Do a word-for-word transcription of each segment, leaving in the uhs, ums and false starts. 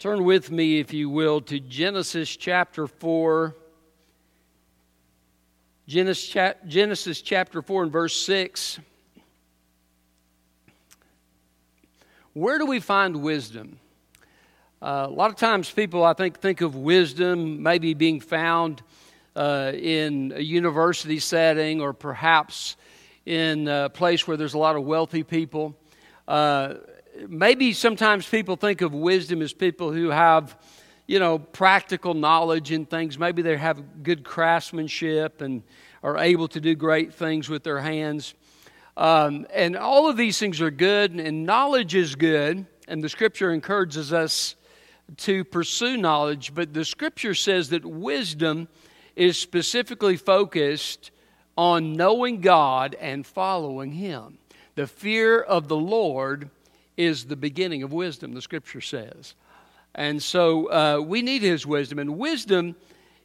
Turn with me, if you will, to Genesis chapter four. Genesis, chap- Genesis chapter four and verse six. Where do we find wisdom? Uh, a lot of times people, I think, think of wisdom maybe being found uh, in a university setting or perhaps in a place where there's a lot of wealthy people. Uh, maybe sometimes people think of wisdom as people who have, you know, practical knowledge in things. Maybe they have good craftsmanship and are able to do great things with their hands. Um, and all of these things are good, and knowledge is good, and the Scripture encourages us to pursue knowledge. But the Scripture says that wisdom is specifically focused on knowing God and following Him. The fear of the Lord is the beginning of wisdom, the Scripture says. And so uh, we need His wisdom. And wisdom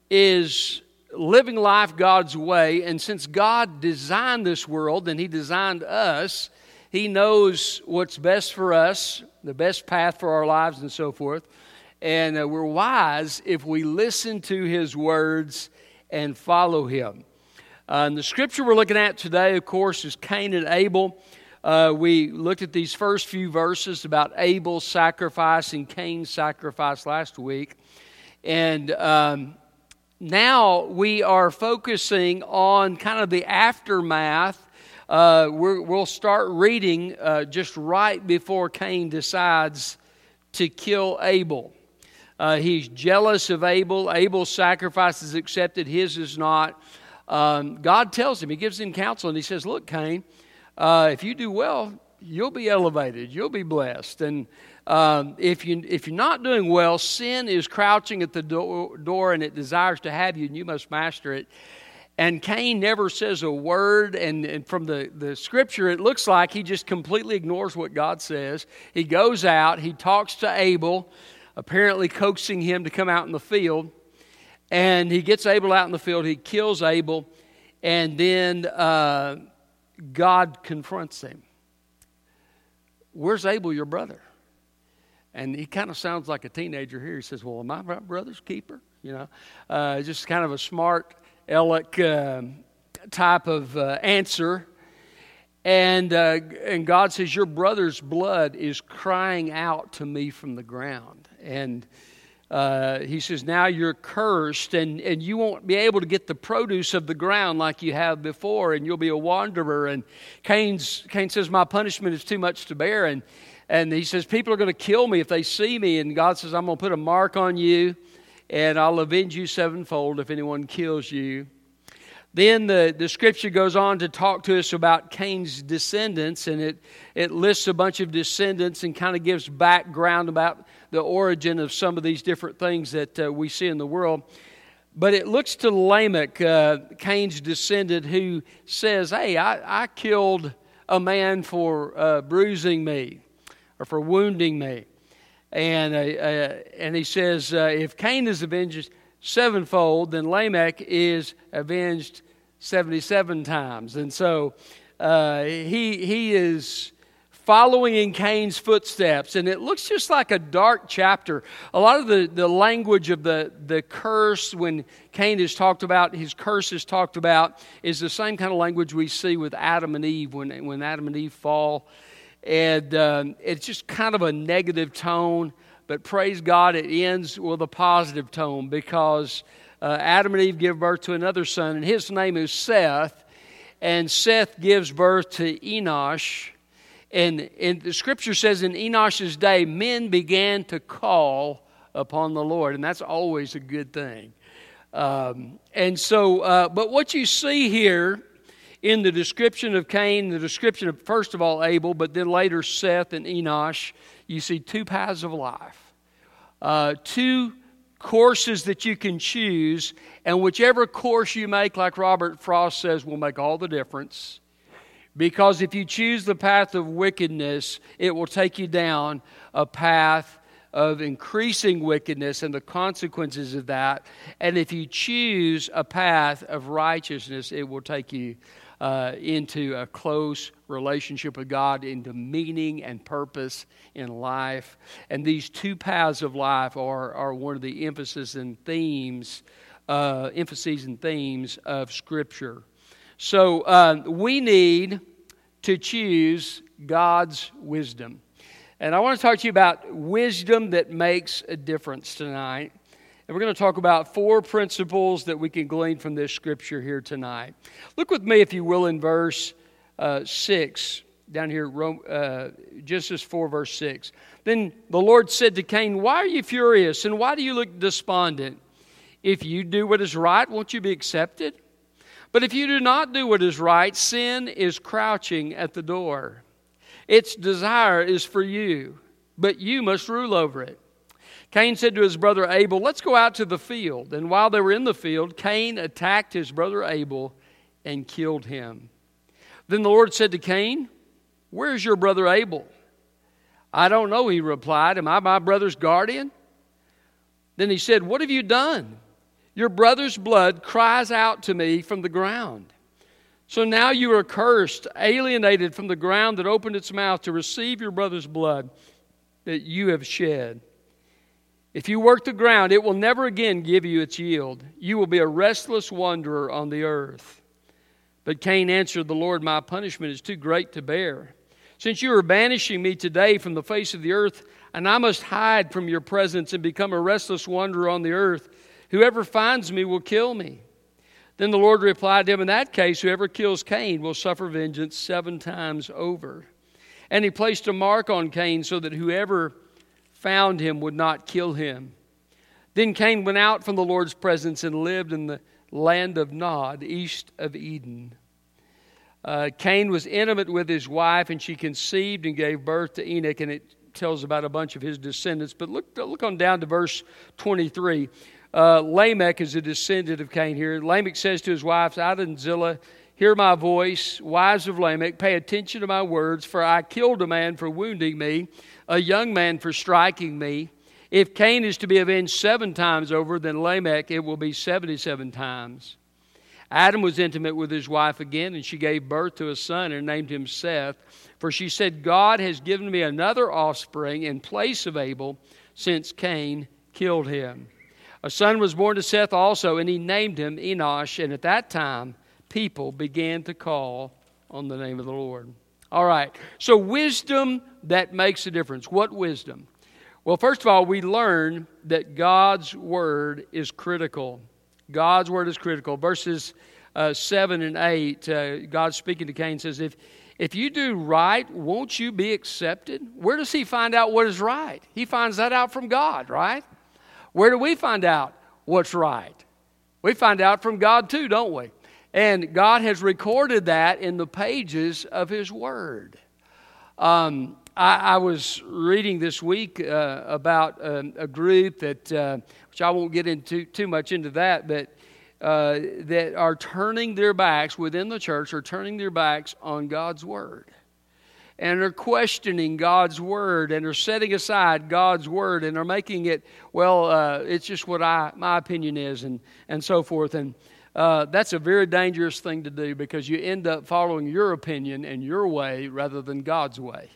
is living life God's way. And since God designed this world and He designed us, He knows what's best for us, the best path for our lives and so forth. And uh, we're wise if we listen to His words and follow Him. Uh, and the scripture we're looking at today, of course, is Cain and Abel. Uh, we looked at these first few verses about Abel's sacrifice and Cain's sacrifice last week. And um, now we are focusing on kind of the aftermath. Uh, we're, we'll start reading uh, just right before Cain decides to kill Abel. Uh, he's jealous of Abel. Abel's sacrifice is accepted. His is not. Um, God tells him, He gives him counsel, and He says, look, Cain, Uh, if you do well, you'll be elevated. You'll be blessed. And um, if you if you're not doing well, sin is crouching at the do- door, and it desires to have you, and you must master it. And Cain never says a word. And, and from the, the scripture, it looks like he just completely ignores what God says. He goes out. He talks to Abel, apparently coaxing him to come out in the field. And he gets Abel out in the field. He kills Abel, and then Uh, God confronts him. Where's Abel, your brother? And he kind of sounds like a teenager here. He says, well, am I my brother's keeper? You know, uh, just kind of a smart aleck uh, type of uh, answer. And uh, and God says, your brother's blood is crying out to me from the ground. And Uh, he says, now you're cursed, and, and you won't be able to get the produce of the ground like you have before, and you'll be a wanderer. And Cain's, Cain says, my punishment is too much to bear. And, and he says, people are going to kill me if they see me. And God says, I'm going to put a mark on you, and I'll avenge you sevenfold if anyone kills you. Then the, the scripture goes on to talk to us about Cain's descendants, and it, it lists a bunch of descendants and kind of gives background about the origin of some of these different things that uh, we see in the world. But it looks to Lamech, uh, Cain's descendant, who says, hey, I, I killed a man for uh, bruising me or for wounding me. And, uh, uh, and he says, uh, if Cain is avenged sevenfold, then Lamech is avenged seventy-seven times. And so uh, he he is following in Cain's footsteps, and it looks just like a dark chapter. A lot of the, the language of the, the curse, when Cain is talked about, his curse is talked about, is the same kind of language we see with Adam and Eve when, when Adam and Eve fall. And um, it's just kind of a negative tone, but praise God, it ends with a positive tone, because uh, Adam and Eve give birth to another son, and his name is Seth, and Seth gives birth to Enosh. And, and the scripture says in Enosh's day, men began to call upon the Lord. And that's always a good thing. Um, and so, uh, but what you see here in the description of Cain, the description of, first of all, Abel, but then later Seth and Enosh, you see two paths of life. Uh, two courses that you can choose. And whichever course you make, like Robert Frost says, will make all the difference. Because if you choose the path of wickedness, it will take you down a path of increasing wickedness and the consequences of that. And if you choose a path of righteousness, it will take you uh, into a close relationship with God, into meaning and purpose in life. And these two paths of life are, are one of the emphasis and themes, uh, emphases and themes of Scripture. So uh, we need to choose God's wisdom. And I want to talk to you about wisdom that makes a difference tonight. And we're going to talk about four principles that we can glean from this Scripture here tonight. Look with me, if you will, in verse uh, six, down here, uh, Genesis four, verse six. Then the Lord said to Cain, "Why are you furious, and why do you look despondent? If you do what is right, won't you be accepted? But if you do not do what is right, sin is crouching at the door. Its desire is for you, but you must rule over it." Cain said to his brother Abel, "Let's go out to the field." And while they were in the field, Cain attacked his brother Abel and killed him. Then the Lord said to Cain, "Where is your brother Abel?" "I don't know," he replied. "Am I my brother's guardian?" Then he said, "What have you done? Your brother's blood cries out to me from the ground. So now you are cursed, alienated from the ground that opened its mouth to receive your brother's blood that you have shed. If you work the ground, it will never again give you its yield. You will be a restless wanderer on the earth." But Cain answered the Lord, "My punishment is too great to bear. Since you are banishing me today from the face of the earth, and I must hide from your presence and become a restless wanderer on the earth, whoever finds me will kill me." Then the Lord replied to him, "In that case, whoever kills Cain will suffer vengeance seven times over." And he placed a mark on Cain so that whoever found him would not kill him. Then Cain went out from the Lord's presence and lived in the land of Nod, east of Eden. Uh, Cain was intimate with his wife, and she conceived and gave birth to Enoch, and it tells about a bunch of his descendants. But look, look on down to verse twenty-three. Uh, Lamech is a descendant of Cain here. Lamech says to his wives, Adah and Zillah, "Hear my voice, wives of Lamech, pay attention to my words, for I killed a man for wounding me, a young man for striking me. If Cain is to be avenged seven times over, then Lamech it will be seventy-seven times." Adam was intimate with his wife again, and she gave birth to a son and named him Seth. For she said, "God has given me another offspring in place of Abel, since Cain killed him." A son was born to Seth also, and he named him Enosh. And at that time, people began to call on the name of the Lord. All right, so wisdom that makes a difference. What wisdom? Well, first of all, we learn that God's word is critical. God's word is critical. Verses uh, seven and eight, uh, God speaking to Cain says, if, if you do right, won't you be accepted? Where does he find out what is right? He finds that out from God, right? Where do we find out what's right? We find out from God too, don't we? And God has recorded that in the pages of His Word. Um, I, I was reading this week uh, about um, a group that, uh, which I won't get into too much into that, but uh, that are turning their backs within the church, are turning their backs on God's Word. And are questioning God's Word, and are setting aside God's Word, and are making it, well, uh, it's just what I my opinion is, and, and so forth. And uh, that's a very dangerous thing to do, because you end up following your opinion and your way rather than God's way.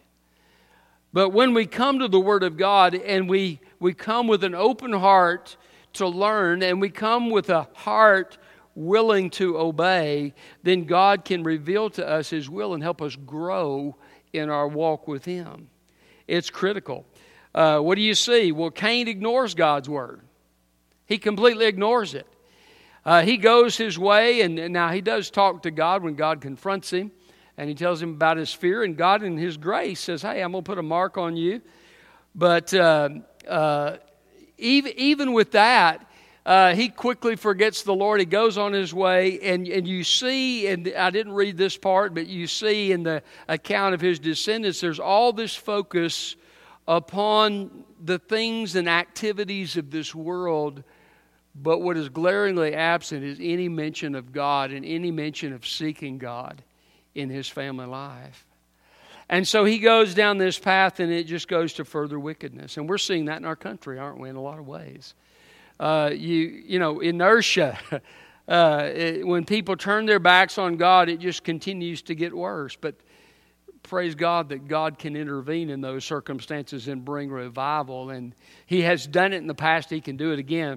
But when we come to the Word of God, and we, we come with an open heart to learn, and we come with a heart willing to obey, then God can reveal to us His will and help us grow in our walk with Him. It's critical. Uh, what do you see? Well, Cain ignores God's Word. He completely ignores it. Uh, he goes his way, and, and now he does talk to God when God confronts him, and he tells him about his fear, and God in His grace says, hey, I'm going to put a mark on you. But uh, uh, even, even with that, Uh, he quickly forgets the Lord. He goes on his way, and, and you see, and I didn't read this part, but you see in the account of his descendants, there's all this focus upon the things and activities of this world, but what is glaringly absent is any mention of God and any mention of seeking God in his family life. And so he goes down this path, and it just goes to further wickedness. And we're seeing that in our country, aren't we, in a lot of ways. Uh, you you know, inertia. Uh, it, when people turn their backs on God, it just continues to get worse. But praise God that God can intervene in those circumstances and bring revival. And He has done it in the past. He can do it again.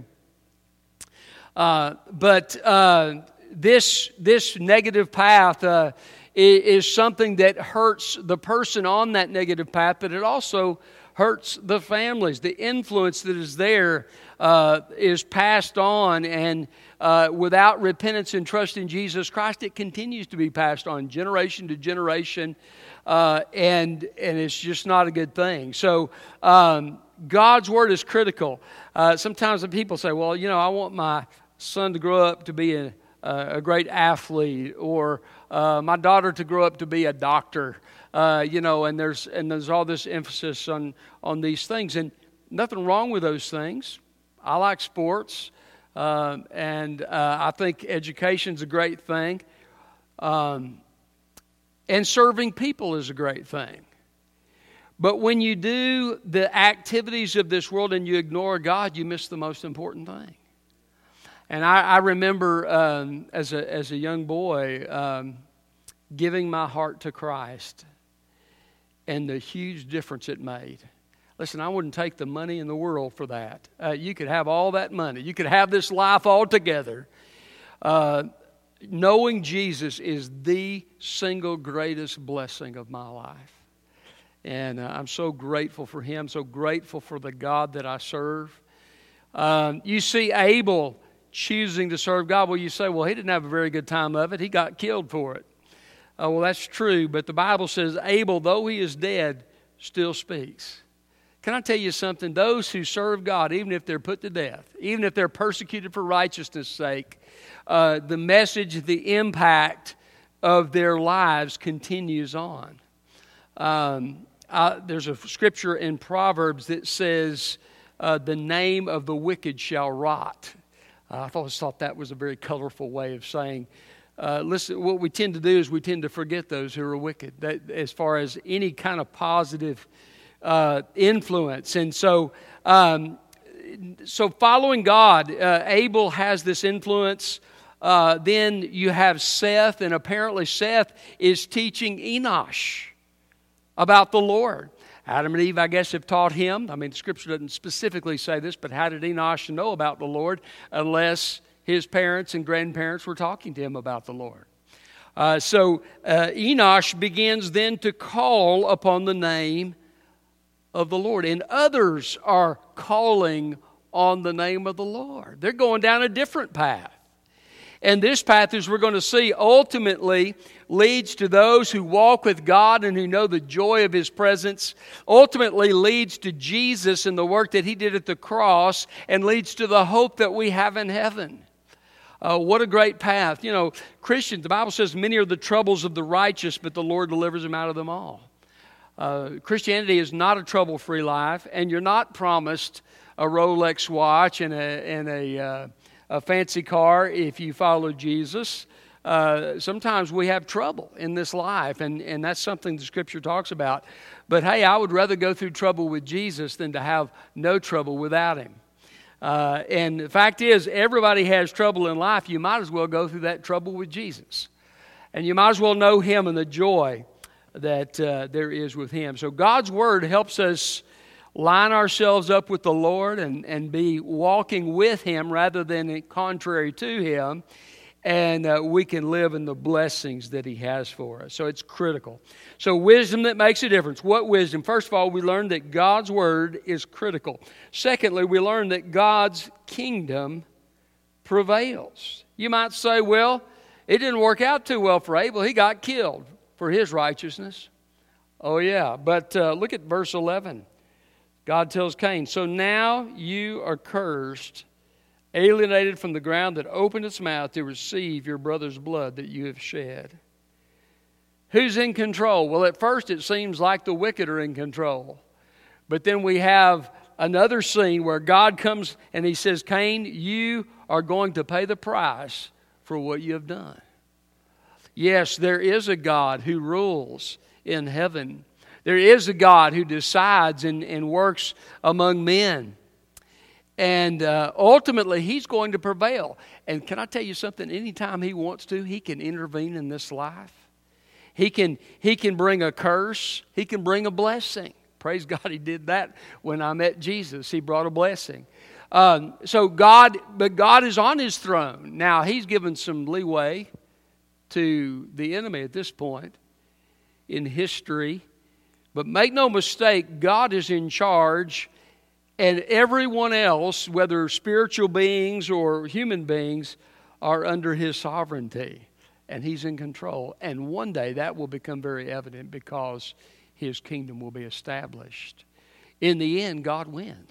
Uh, but uh, this this negative path uh, is, is something that hurts the person on that negative path, but it also hurts the families. The influence that is there uh, is passed on, and uh, without repentance and trust in Jesus Christ, it continues to be passed on generation to generation, uh, and and it's just not a good thing. So um, God's Word is critical. Uh, sometimes the people say, well, you know, I want my son to grow up to be a, a great athlete, or uh, my daughter to grow up to be a doctor. Uh, you know, and there's and there's all this emphasis on on these things, and nothing wrong with those things. I like sports, uh, and uh, I think education's a great thing, um, and serving people is a great thing. But when you do the activities of this world and you ignore God, you miss the most important thing. And I, I remember um, as a as a young boy um, giving my heart to Christ, and the huge difference it made. Listen, I wouldn't take the money in the world for that. Uh, you could have all that money. You could have this life altogether. Uh, knowing Jesus is the single greatest blessing of my life. And uh, I'm so grateful for Him, so grateful for the God that I serve. Um, you see Abel choosing to serve God. Well, you say, well, he didn't have a very good time of it. He got killed for it. Uh, well, that's true, but the Bible says Abel, though he is dead, still speaks. Can I tell you something? Those who serve God, even if they're put to death, even if they're persecuted for righteousness' sake, uh, the message, the impact of their lives continues on. Um, I, there's a scripture in Proverbs that says, uh, the name of the wicked shall rot. Uh, I always thought that was a very colorful way of saying, Uh, listen, what we tend to do is we tend to forget those who are wicked, that, as far as any kind of positive uh, influence. And so, um, so following God, uh, Abel has this influence. Uh, then you have Seth, and apparently Seth is teaching Enosh about the Lord. Adam and Eve, I guess, have taught him. I mean, the Scripture doesn't specifically say this, but how did Enosh know about the Lord unless his parents and grandparents were talking to him about the Lord? Uh, so uh, Enosh begins then to call upon the name of the Lord. And others are calling on the name of the Lord. They're going down a different path. And this path, as we're going to see, ultimately leads to those who walk with God and who know the joy of His presence. Ultimately leads to Jesus and the work that He did at the cross, and leads to the hope that we have in heaven. Uh, what a great path. You know, Christians, the Bible says, many are the troubles of the righteous, but the Lord delivers them out of them all. Uh, Christianity is not a trouble-free life, and you're not promised a Rolex watch and a, and a, uh, a fancy car if you follow Jesus. Uh, sometimes we have trouble in this life, and, and that's something the Scripture talks about. But hey, I would rather go through trouble with Jesus than to have no trouble without Him. Uh, and the fact is, everybody has trouble in life. You might as well go through that trouble with Jesus. And you might as well know Him and the joy that uh, there is with Him. So God's Word helps us line ourselves up with the Lord and, and be walking with Him rather than contrary to Him. And uh, we can live in the blessings that He has for us. So it's critical. So wisdom that makes a difference. What wisdom? First of all, we learn that God's Word is critical. Secondly, we learn that God's kingdom prevails. You might say, well, it didn't work out too well for Abel. He got killed for his righteousness. Oh yeah, but uh, look at verse eleven. God tells Cain, so now you are cursed, alienated from the ground that opened its mouth to receive your brother's blood that you have shed. Who's in control? Well, at first it seems like the wicked are in control. But then we have another scene where God comes and He says, Cain, you are going to pay the price for what you have done. Yes, there is a God who rules in heaven. There is a God who decides and, and works among men. And uh, ultimately, He's going to prevail. And can I tell you something? Anytime He wants to, He can intervene in this life. He can, he can bring a curse. He can bring a blessing. Praise God, He did that when I met Jesus. He brought a blessing. Um, so God, but God is on His throne. Now, He's given some leeway to the enemy at this point in history. But make no mistake, God is in charge. And everyone else, whether spiritual beings or human beings, are under His sovereignty. And He's in control. And one day that will become very evident because His kingdom will be established. In the end, God wins.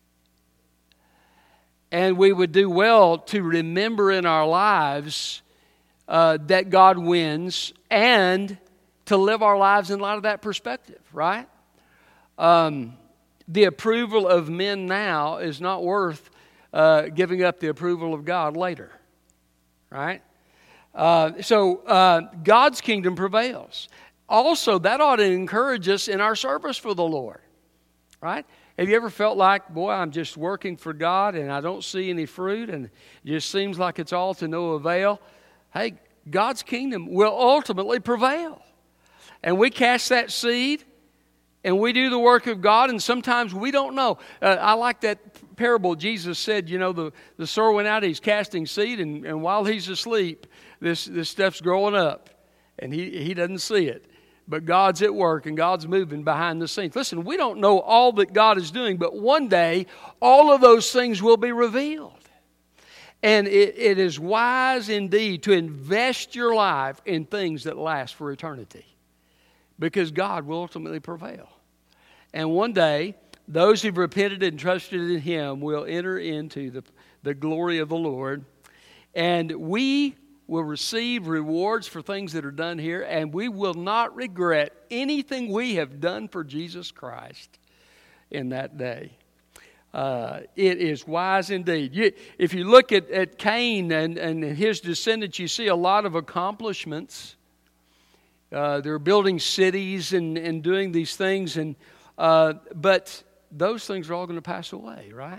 And we would do well to remember in our lives uh, that God wins and to live our lives in light of that perspective, right? Um, the approval of men now is not worth uh, giving up the approval of God later, right? Uh, so uh, God's kingdom prevails. Also, that ought to encourage us in our service for the Lord, right? Have you ever felt like, boy, I'm just working for God and I don't see any fruit and it just seems like it's all to no avail? Hey, God's kingdom will ultimately prevail. And we cast that seed and we do the work of God, and sometimes we don't know. Uh, I like that parable Jesus said, you know, the, the sower went out, he's casting seed, and, and while he's asleep, this, this stuff's growing up, and he, he doesn't see it. But God's at work, and God's moving behind the scenes. Listen, we don't know all that God is doing, but one day, all of those things will be revealed. And it, it is wise indeed to invest your life in things that last for eternity, because God will ultimately prevail. And one day, those who've repented and trusted in Him will enter into the, the glory of the Lord. And we will receive rewards for things that are done here, and we will not regret anything we have done for Jesus Christ in that day. Uh, it is wise indeed. You, if you look at, at Cain and, and his descendants, you see a lot of accomplishments. Uh, they're building cities and, and doing these things, and uh, but those things are all going to pass away, right?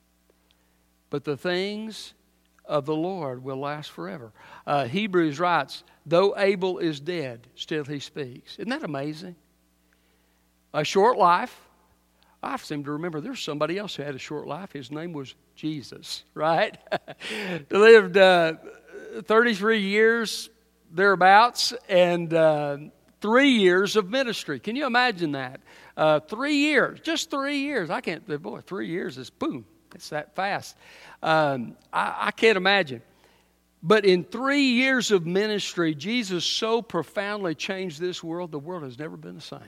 But the things of the Lord will last forever. Uh, Hebrews writes, though Abel is dead, still he speaks. Isn't that amazing? A short life. I seem to remember there's somebody else who had a short life. His name was Jesus, right? Lived uh, thirty-three years thereabouts, and uh, three years of ministry. Can you imagine that? Uh, three years, just three years. I can't, boy, three years is boom. It's that fast. Um, I, I can't imagine. But in three years of ministry, Jesus so profoundly changed this world, the world has never been the same.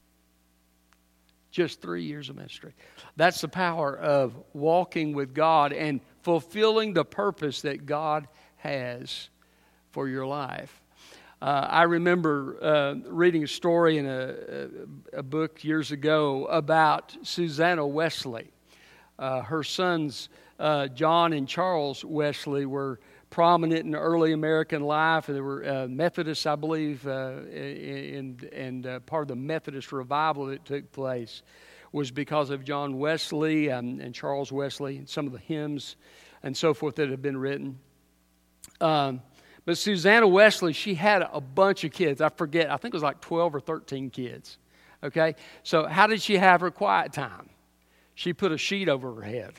Just three years of ministry. That's the power of walking with God and fulfilling the purpose that God has for your life. Uh, I remember uh, reading a story in a, a, a book years ago about Susanna Wesley. Uh, her sons, uh, John and Charles Wesley, were prominent in early American life. They were uh, Methodists, I believe, uh, and, and uh, part of the Methodist revival that took place was because of John Wesley and, and Charles Wesley and some of the hymns and so forth that had been written. Um, but Susanna Wesley, she had a bunch of kids. I forget, I think it was like twelve or thirteen kids. Okay? So how did she have her quiet time? She put a sheet over her head.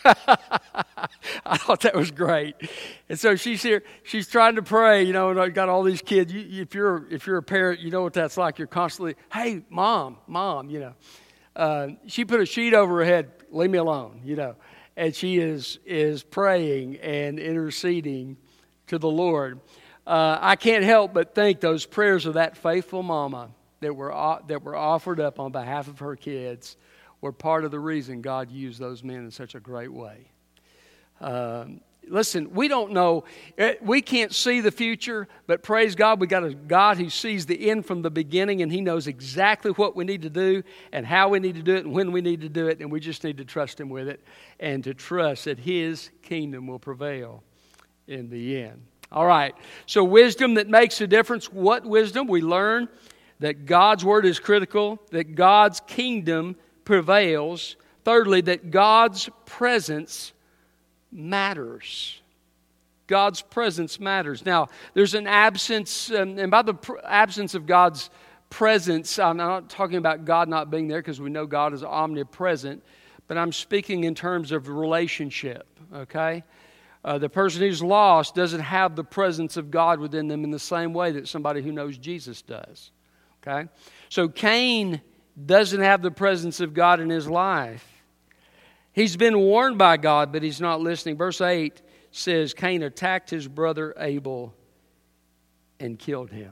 I thought that was great. And so she's here, she's trying to pray, you know, and I've got all these kids. You, if you're if you're a parent, you know what that's like. You're constantly, hey, mom, mom, you know. Uh, she put a sheet over her head, leave me alone, you know. And she is is praying and interceding to the Lord. Uh, I can't help but think those prayers of that faithful mama that were uh, that were offered up on behalf of her kids were part of the reason God used those men in such a great way. Um, listen, we don't know. We can't see the future, but praise God, we got a God who sees the end from the beginning, and He knows exactly what we need to do and how we need to do it and when we need to do it, and we just need to trust Him with it and to trust that His kingdom will prevail in the end. All right, so wisdom that makes a difference. What wisdom? We learn that God's word is critical, that God's kingdom prevails. thirdly, that God's presence matters. God's presence matters. Now, there's an absence, um, and by the pr- absence of God's presence, I'm not talking about God not being there because we know God is omnipresent, but I'm speaking in terms of relationship, okay? Uh, the person who's lost doesn't have the presence of God within them in the same way that somebody who knows Jesus does, okay? So Cain doesn't have the presence of God in his life. He's been warned by God, but he's not listening. Verse eight says, Cain attacked his brother Abel and killed him.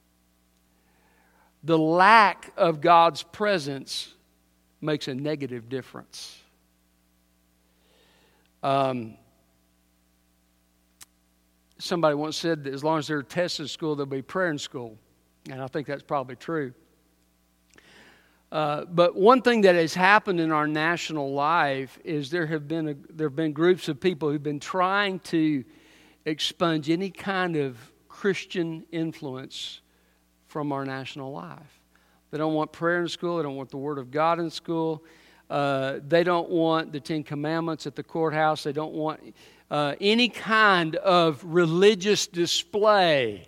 The lack of God's presence makes a negative difference. Um, somebody once said that as long as there are tests in school, there'll be prayer in school. And I think that's probably true. Uh, but one thing that has happened in our national life is there have been a, there have been groups of people who've been trying to expunge any kind of Christian influence from our national life. They don't want prayer in school. They don't want the Word of God in school. Uh, they don't want the Ten Commandments at the courthouse. They don't want uh, any kind of religious display.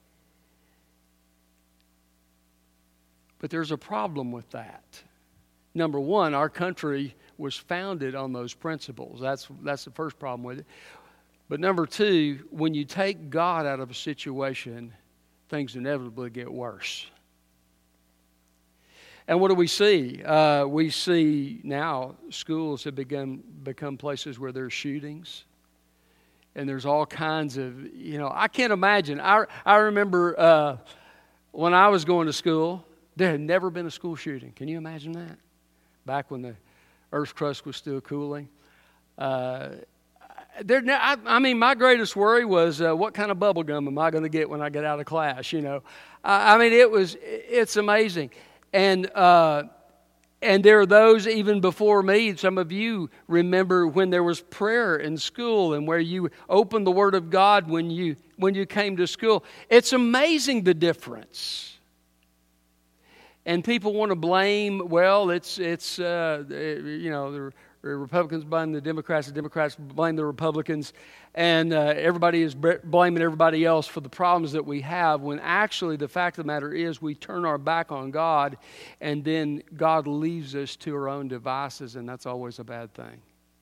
But there's a problem with that. Number one, our country was founded on those principles. That's, that's the first problem with it. But number two, when you take God out of a situation, things inevitably get worse. And what do we see? Uh, we see now schools have begun become places where there's shootings. And there's all kinds of, you know, I can't imagine. I, I remember uh, when I was going to school, there had never been a school shooting. Can you imagine that? Back when the Earth's crust was still cooling. Uh, there, I, I mean, my greatest worry was uh, what kind of bubble gum am I going to get when I get out of class? You know, I, I mean, it was. It's amazing, and uh, and there are those even before me. Some of you remember when there was prayer in school and where you opened the Word of God when you when you came to school. It's amazing the difference. And people want to blame, well, it's, it's uh, you know, the Republicans blame the Democrats, the Democrats blame the Republicans, and uh, everybody is blaming everybody else for the problems that we have, when actually the fact of the matter is we turn our back on God, and then God leaves us to our own devices, and that's always a bad thing.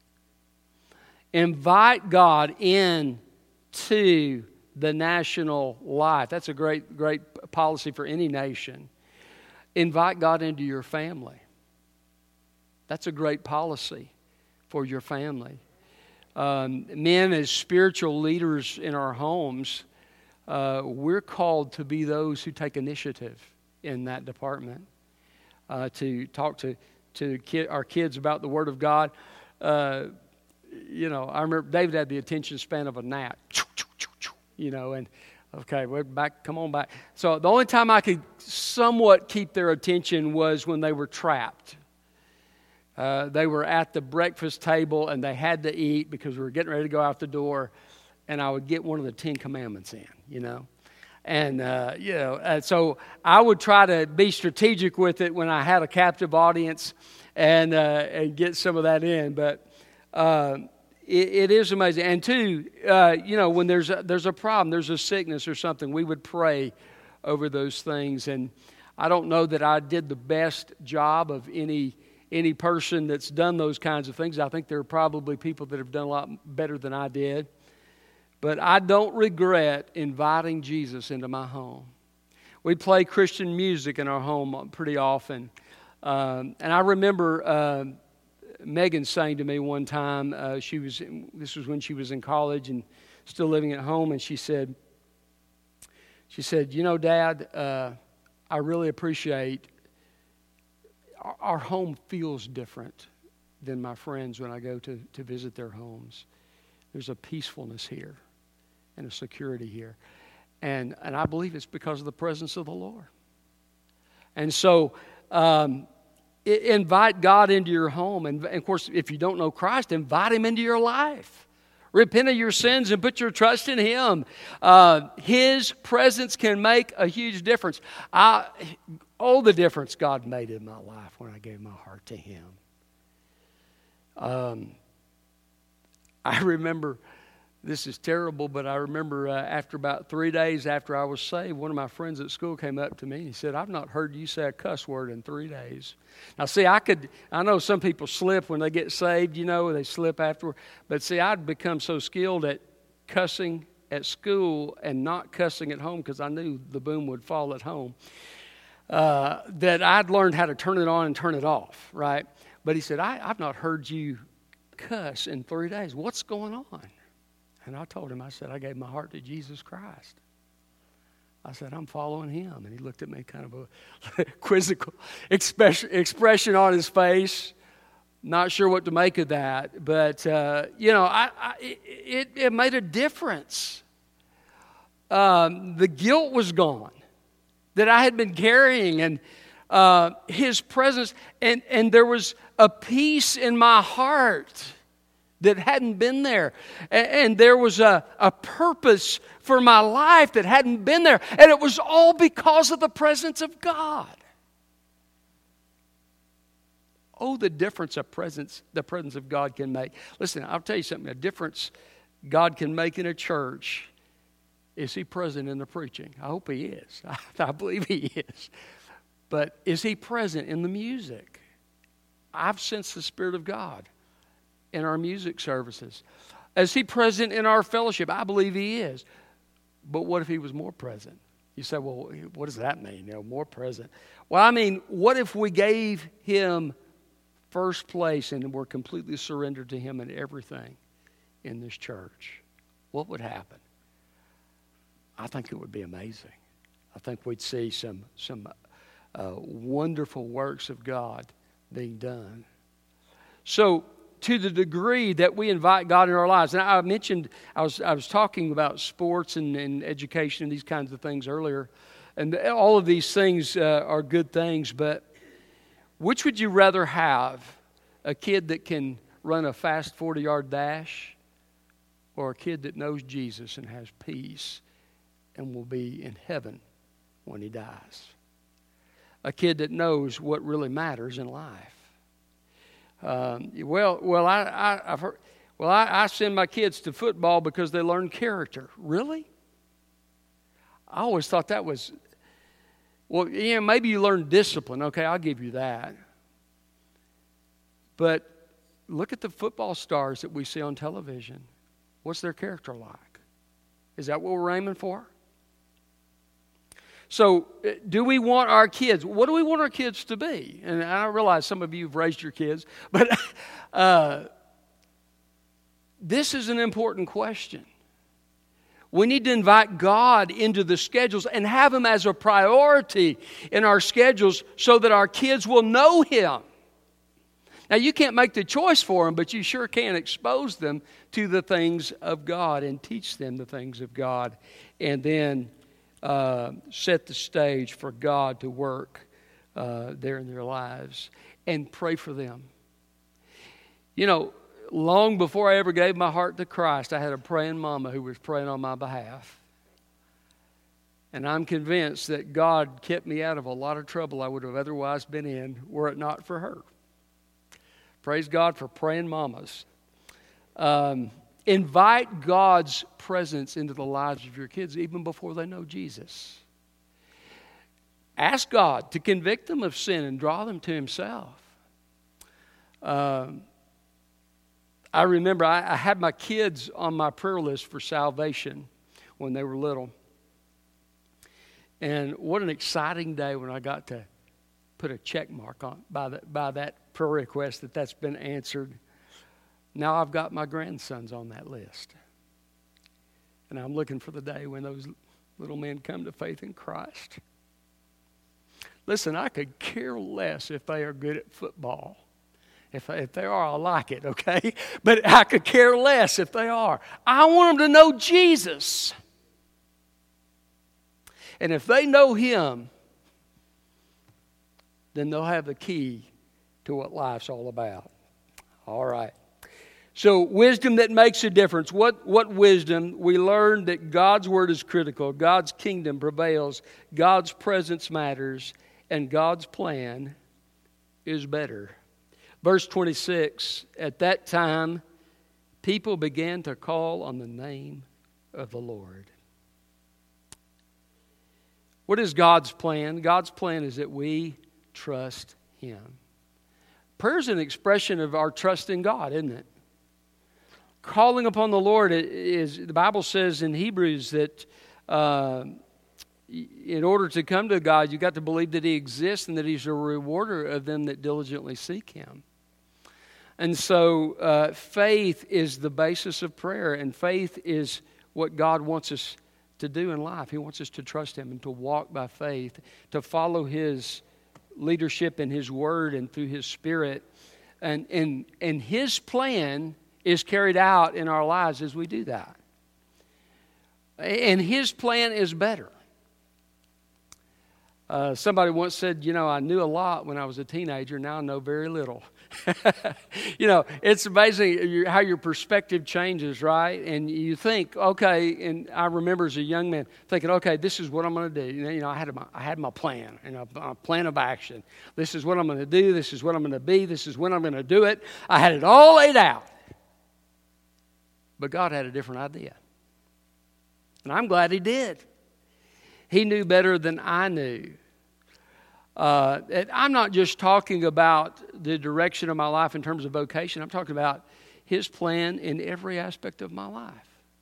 Invite God in to the national life. That's a great, great policy for any nation. Invite God into your family. That's a great policy for your family. Um, men, as spiritual leaders in our homes, uh, we're called to be those who take initiative in that department. Uh, to talk to to kid, our kids about the Word of God. Uh, you know, I remember David had the attention span of a gnat. You know, and okay, we're back. Come on back. So the only time I could somewhat keep their attention was when they were trapped. Uh, they were at the breakfast table and they had to eat because we were getting ready to go out the door, and I would get one of the Ten Commandments in, you know. And, uh, you know, uh, so I would try to be strategic with it when I had a captive audience and, uh, and get some of that in. But uh, it, it is amazing. And two, uh, you know, when there's a, there's a problem, there's a sickness or something, we would pray over those things. And I don't know that I did the best job of any any person that's done those kinds of things. I think there are probably people that have done a lot better than I did. But I don't regret inviting Jesus into my home. We play Christian music in our home pretty often. Um, and I remember uh, Megan saying to me one time, uh, she was this was when she was in college and still living at home, and she said, she said, you know, Dad, uh, I really appreciate, our, our home feels different than my friends when I go to, to visit their homes. There's a peacefulness here and a security here. And and I believe it's because of the presence of the Lord. And so um, invite God into your home. And, and of course, if you don't know Christ, invite Him into your life. Repent of your sins and put your trust in Him. Uh, His presence can make a huge difference. I, oh, the difference God made in my life when I gave my heart to Him. Um, I remember, this is terrible, but I remember uh, after about three days after I was saved, one of my friends at school came up to me and he said, "I've not heard you say a cuss word in three days. Now, see, I could, I know some people slip when they get saved, you know, they slip afterward. But see, I'd become so skilled at cussing at school and not cussing at home because I knew the boom would fall at home, uh, that I'd learned how to turn it on and turn it off, right? But he said, I, I've not heard you cuss in three days. What's going on? And I told him, I said, I gave my heart to Jesus Christ. I said, I'm following him. And he looked at me, kind of a quizzical expression on his face. Not sure what to make of that. But, uh, you know, I, I, it, it made a difference. Um, the guilt was gone that I had been carrying. And uh, his presence. And, and there was a peace in my heart that hadn't been there. And, and there was a, a purpose for my life that hadn't been there. And it was all because of the presence of God. Oh, the difference a presence, the presence of God can make. Listen, I'll tell you something. A difference God can make in a church is He present in the preaching. I hope He is. I, I believe He is. But is He present in the music? I've sensed the Spirit of God in our music services. Is He present in our fellowship? I believe He is. But what if He was more present? You say, well, what does that mean? You know, more present. Well, I mean, what if we gave Him first place and we're completely surrendered to Him in everything in this church? What would happen? I think it would be amazing. I think we'd see some, some uh, wonderful works of God being done. So, to the degree that we invite God in our lives. And I mentioned, I was I was talking about sports and, and education and these kinds of things earlier. And all of these things uh, are good things, but which would you rather have? A kid that can run a fast forty-yard dash, or a kid that knows Jesus and has peace and will be in heaven when he dies? A kid that knows what really matters in life. Um, well, well, I, I, I've heard, well, I, I send my kids to football because they learn character. Really? I always thought that was, well, yeah, maybe you learn discipline. Okay, I'll give you that. But look at the football stars that we see on television. What's their character like? Is that what we're aiming for? So, do we want our kids, what do we want our kids to be? And I realize some of you have raised your kids, but uh, this is an important question. We need to invite God into the schedules and have Him as a priority in our schedules so that our kids will know Him. Now, you can't make the choice for them, but you sure can expose them to the things of God and teach them the things of God. And then Uh, set the stage for God to work uh, there in their lives, and pray for them. You know, long before I ever gave my heart to Christ, I had a praying mama who was praying on my behalf. And I'm convinced that God kept me out of a lot of trouble I would have otherwise been in were it not for her. Praise God for praying mamas. Um, invite God's presence into the lives of your kids even before they know Jesus. Ask God to convict them of sin and draw them to Himself. Um, I remember I, I had my kids on my prayer list for salvation when they were little. And what an exciting day when I got to put a check mark on by, the, by that prayer request that that's been answered. Now I've got my grandsons on that list. And I'm looking for the day when those little men come to faith in Christ. Listen, I could care less if they are good at football. If, if they are, I like it, okay? But I could care less if they are. I want them to know Jesus. And if they know Him, then they'll have the key to what life's all about. All right. So wisdom that makes a difference. What, what wisdom? We learned that God's Word is critical. God's kingdom prevails. God's presence matters. And God's plan is better. Verse twenty-six, at that time, people began to call on the name of the Lord. What is God's plan? God's plan is that we trust Him. Prayer is an expression of our trust in God, isn't it? Calling upon the Lord is, the Bible says in Hebrews that uh, in order to come to God, you've got to believe that He exists and that He's a rewarder of them that diligently seek Him. And so uh, faith is the basis of prayer, and faith is what God wants us to do in life. He wants us to trust Him and to walk by faith, to follow His leadership in His Word and through His Spirit. And, and, and His plan is carried out in our lives as we do that. And His plan is better. Uh, somebody once said, you know, I knew a lot when I was a teenager, now I know very little. You know, it's amazing how your perspective changes, right? And you think, okay, and I remember as a young man thinking, okay, this is what I'm going to do. You know, I had my, I had my plan, and a, a plan of action. This is what I'm going to do. This is what I'm going to be. This is when I'm going to do it. I had it all laid out. But God had a different idea. And I'm glad He did. He knew better than I knew. Uh, I'm not just talking about the direction of my life in terms of vocation. I'm talking about His plan in every aspect of my life.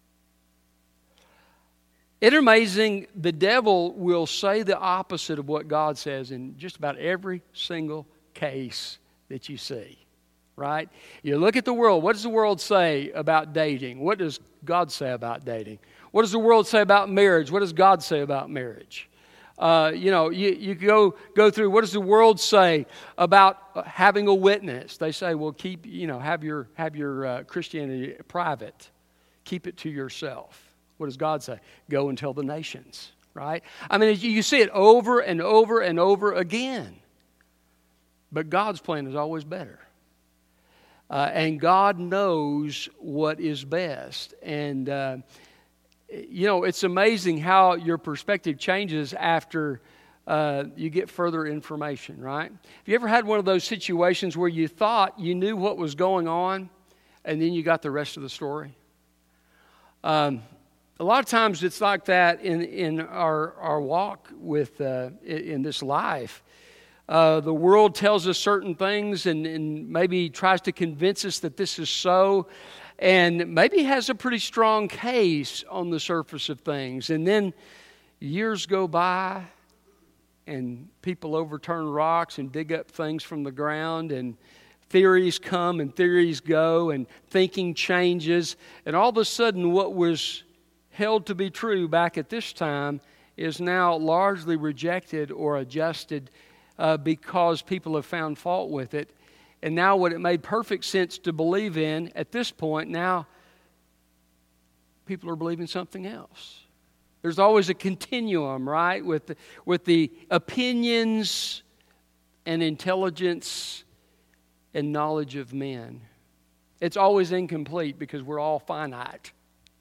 It's amazing, the devil will say the opposite of what God says in just about every single case that you see, right? You look at the world. What does the world say about dating? What does God say about dating? What does the world say about marriage? What does God say about marriage? Uh, you know, you, you go go through, what does the world say about having a witness? They say, well, keep, you know, have your, have your uh, Christianity private. Keep it to yourself. What does God say? Go and tell the nations, right? I mean, you see it over and over and over again. But God's plan is always better. Uh, and God knows what is best. And, uh, you know, it's amazing how your perspective changes after uh, you get further information, right? Have you ever had one of those situations where you thought you knew what was going on and then you got the rest of the story? Um, a lot of times it's like that in, in our, our walk with uh, in this life. Uh, the world tells us certain things and, and maybe tries to convince us that this is so, and maybe has a pretty strong case on the surface of things. And then years go by and people overturn rocks and dig up things from the ground, and theories come and theories go, and thinking changes. And all of a sudden what was held to be true back at this time is now largely rejected or adjusted uh, because people have found fault with it. And now what it made perfect sense to believe in at this point, now people are believing something else. There's always a continuum, right, with the, with the opinions and intelligence and knowledge of men. It's always incomplete because we're all finite.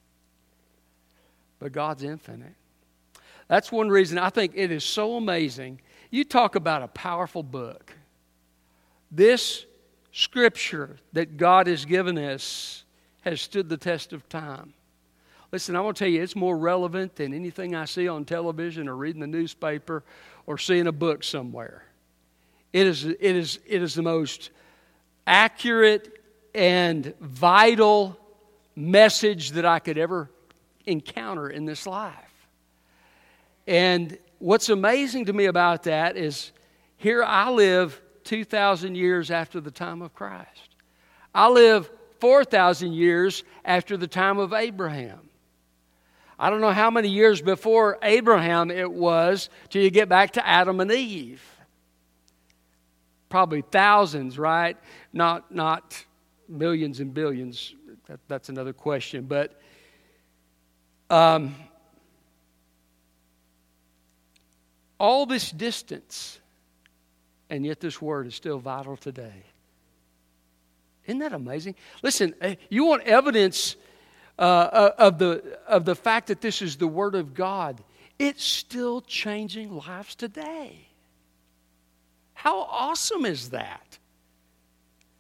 But God's infinite. That's one reason I think it is so amazing. You talk about a powerful book. This Scripture that God has given us has stood the test of time. Listen, I want to tell you, it's more relevant than anything I see on television or reading the newspaper or seeing a book somewhere. It is, it is, it is the most accurate and vital message that I could ever encounter in this life. And what's amazing to me about that is here I live two thousand years after the time of Christ. I live four thousand years after the time of Abraham. I don't know how many years before Abraham it was till you get back to Adam and Eve. Probably thousands, right? Not not millions and billions. That, that's another question. But um, all this distance, and yet this word is still vital today. Isn't that amazing? Listen, you want evidence uh, of the of the fact that this is the Word of God. It's still changing lives today. How awesome is that?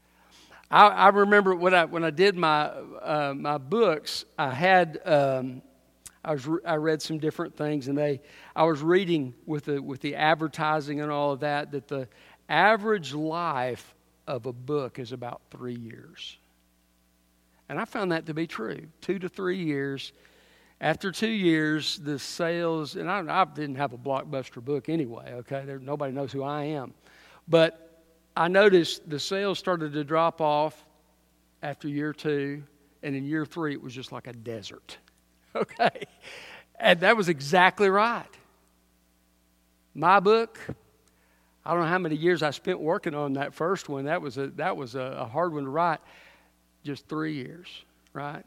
I, I remember when I when I did my uh, my books, I had um, I was I read some different things, and they I was reading with the with the advertising and all of that that the average life of a book is about three years, and I found that to be true. Two to three years. After two years, the sales, and I, I didn't have a blockbuster book anyway. Okay, there, nobody knows who I am, but I noticed the sales started to drop off after year two, and in year three, it was just like a desert. Okay? And that was exactly right. My book, I don't know how many years I spent working on that first one. That was a, that was a, a hard one to write. Just three years, right?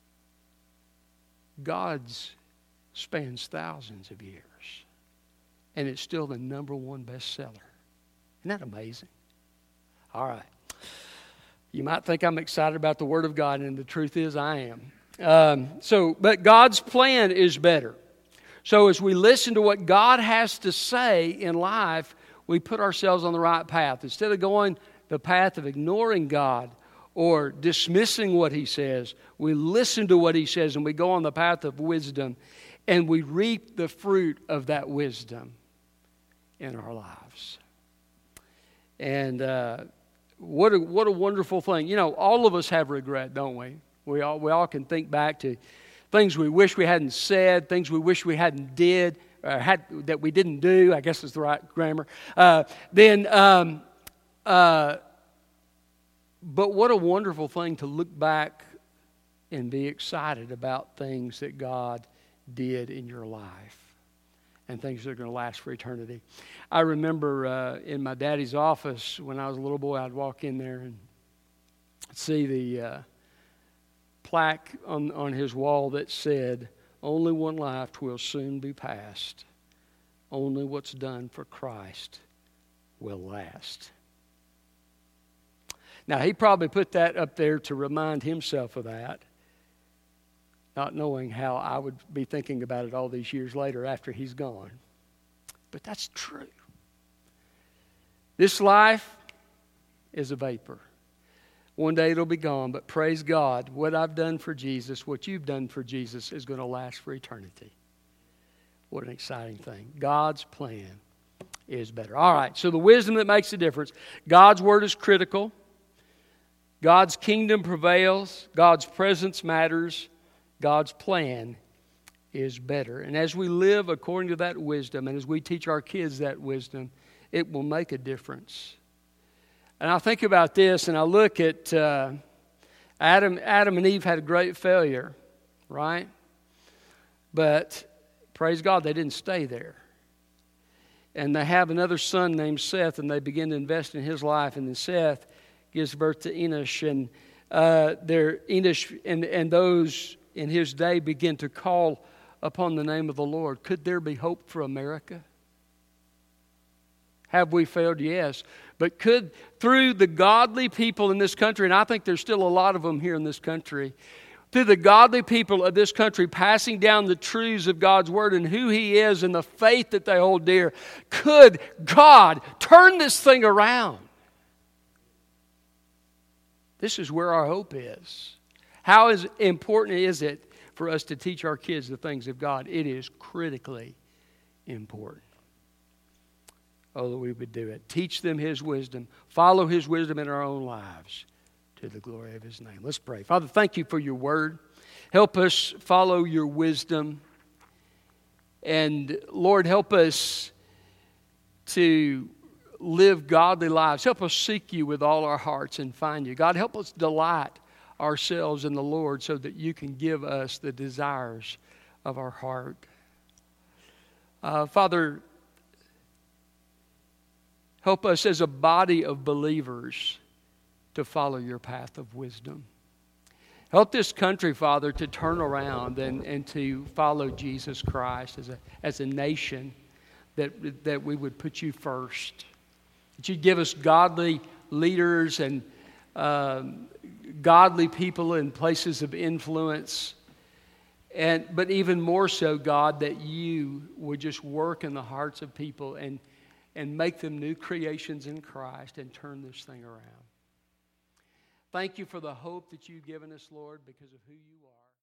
God's spans thousands of years, and it's still the number one bestseller. Isn't that amazing? All right. You might think I'm excited about the Word of God, and the truth is I am. Um, so, but God's plan is better. So as we listen to what God has to say in life, we put ourselves on the right path. Instead of going the path of ignoring God or dismissing what He says, we listen to what He says, and we go on the path of wisdom, and we reap the fruit of that wisdom in our lives. And uh, what a, what a wonderful thing. You know, all of us have regret, don't we? We all, we all can think back to things we wish we hadn't said, things we wish we hadn't did, or had, that we didn't do, I guess is the right grammar. Uh, then, um, uh, but what a wonderful thing to look back and be excited about things that God did in your life and things that are going to last for eternity. I remember uh, in my daddy's office when I was a little boy, I'd walk in there and see the uh, plaque on, on his wall that said, "Only one life will soon be passed. Only what's done for Christ will last." Now, he probably put that up there to remind himself of that, not knowing how I would be thinking about it all these years later after he's gone. But that's true. This life is a vapor. One day it'll be gone, but praise God, what I've done for Jesus, what you've done for Jesus is going to last for eternity. What an exciting thing. God's plan is better. All right, so the wisdom that makes a difference. God's word is critical. God's kingdom prevails. God's presence matters. God's plan is better. And as we live according to that wisdom, and as we teach our kids that wisdom, it will make a difference. And I think about this, and I look at uh, Adam, Adam and Eve had a great failure, right? But praise God, they didn't stay there. And they have another son named Seth, and they begin to invest in his life. And then Seth gives birth to Enosh, and uh, their Enosh and, and those in his day begin to call upon the name of the Lord. Could there be hope for America? Have we failed? Yes. But could, through the godly people in this country, and I think there's still a lot of them here in this country, through the godly people of this country passing down the truths of God's Word and who He is and the faith that they hold dear, could God turn this thing around? This is where our hope is. How is important is it for us to teach our kids the things of God? It is critically important. Oh, that we would do it. Teach them His wisdom. Follow His wisdom in our own lives to the glory of His name. Let's pray. Father, thank You for Your word. Help us follow Your wisdom. And Lord, help us to live godly lives. Help us seek You with all our hearts and find You. God, help us delight ourselves in the Lord so that You can give us the desires of our heart. Uh, Father, help us as a body of believers to follow Your path of wisdom. Help this country, Father, to turn around and, and to follow Jesus Christ as a, as a nation, that, that we would put You first. That You'd give us godly leaders and um, godly people in places of influence. And but even more so, God, that You would just work in the hearts of people and and make them new creations in Christ and turn this thing around. Thank you for the hope that you've given us, Lord, because of who you are.